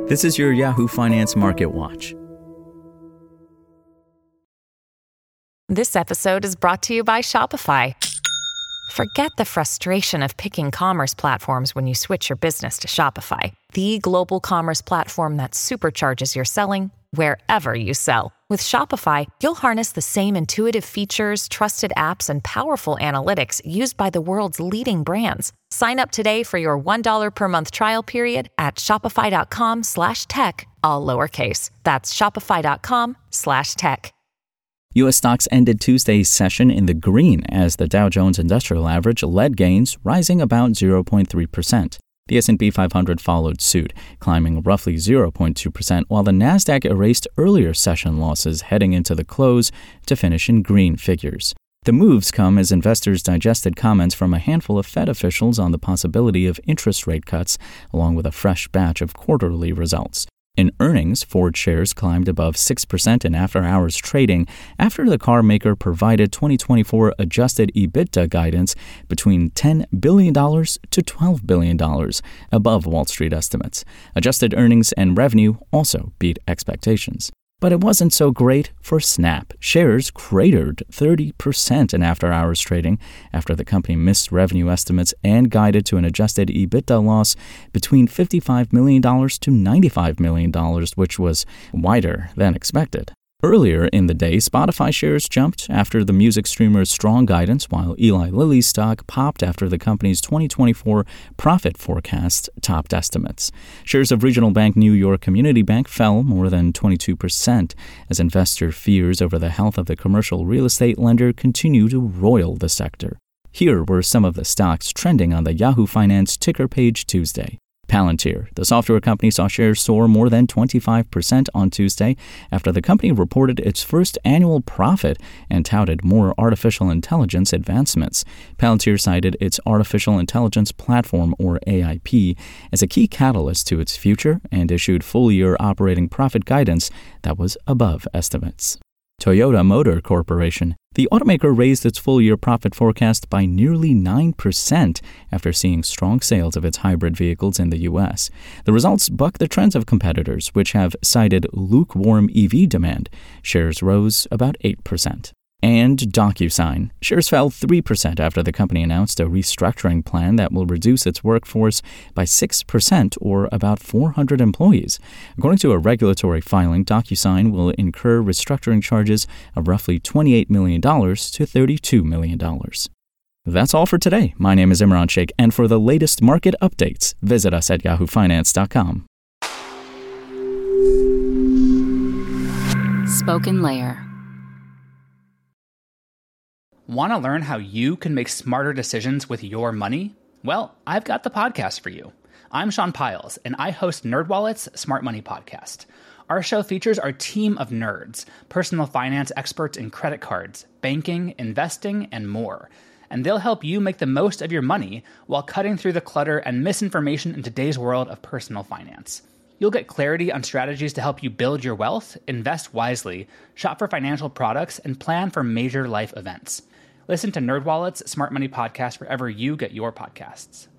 This is your Yahoo Finance Market Watch. This episode is brought to you by Shopify. Forget the frustration of picking commerce platforms when you switch your business to Shopify, the global commerce platform that supercharges your selling wherever you sell. With Shopify, you'll harness the same intuitive features, trusted apps, and powerful analytics used by the world's leading brands. Sign up today for your $1 per month trial period at shopify.com/tech, all lowercase. That's shopify.com/tech. U.S. stocks ended Tuesday's session in the green as the Dow Jones Industrial Average led gains, rising about 0.3%. The S&P 500 followed suit, climbing roughly 0.2%, while the Nasdaq erased earlier session losses heading into the close to finish in green figures. The moves come as investors digested comments from a handful of Fed officials on the possibility of interest rate cuts, along with a fresh batch of quarterly results. In earnings, Ford shares climbed above 6% in after-hours trading after the car maker provided 2024 adjusted EBITDA guidance between $10 billion to $12 billion, above Wall Street estimates. Adjusted earnings and revenue also beat expectations. But it wasn't so great for Snap. Shares cratered 30% in after-hours trading after the company missed revenue estimates and guided to an adjusted EBITDA loss between $55 million to $95 million, which was wider than expected. Earlier in the day, Spotify shares jumped after the music streamer's strong guidance, while Eli Lilly's stock popped after the company's 2024 profit forecast topped estimates. Shares of regional bank New York Community Bank fell more than 22% as investor fears over the health of the commercial real estate lender continue to roil the sector. Here were some of the stocks trending on the Yahoo Finance ticker page Tuesday. Palantir, the software company, saw shares soar more than 25% on Tuesday after the company reported its first annual profit and touted more artificial intelligence advancements. Palantir cited its artificial intelligence platform, or AIP, as a key catalyst to its future and issued full-year operating profit guidance that was above estimates. Toyota Motor Corporation. The automaker raised its full-year profit forecast by nearly 9% after seeing strong sales of its hybrid vehicles in the U.S. The results buck the trends of competitors, which have cited lukewarm EV demand. Shares rose about 8%. And DocuSign. Shares fell 3% after the company announced a restructuring plan that will reduce its workforce by 6%, or about 400 employees. According to a regulatory filing, DocuSign will incur restructuring charges of roughly $28 million to $32 million. That's all for today. My name is Imran Sheikh, and for the latest market updates, visit us at yahoofinance.com. SpokenLayer. Want to learn how you can make smarter decisions with your money? Well, I've got the podcast for you. I'm Sean Piles, and I host NerdWallet's Smart Money Podcast. Our show features our team of nerds, personal finance experts in credit cards, banking, investing, and more. And they'll help you make the most of your money while cutting through the clutter and misinformation in today's world of personal finance. You'll get clarity on strategies to help you build your wealth, invest wisely, shop for financial products, and plan for major life events. Listen to NerdWallet's Smart Money Podcast wherever you get your podcasts.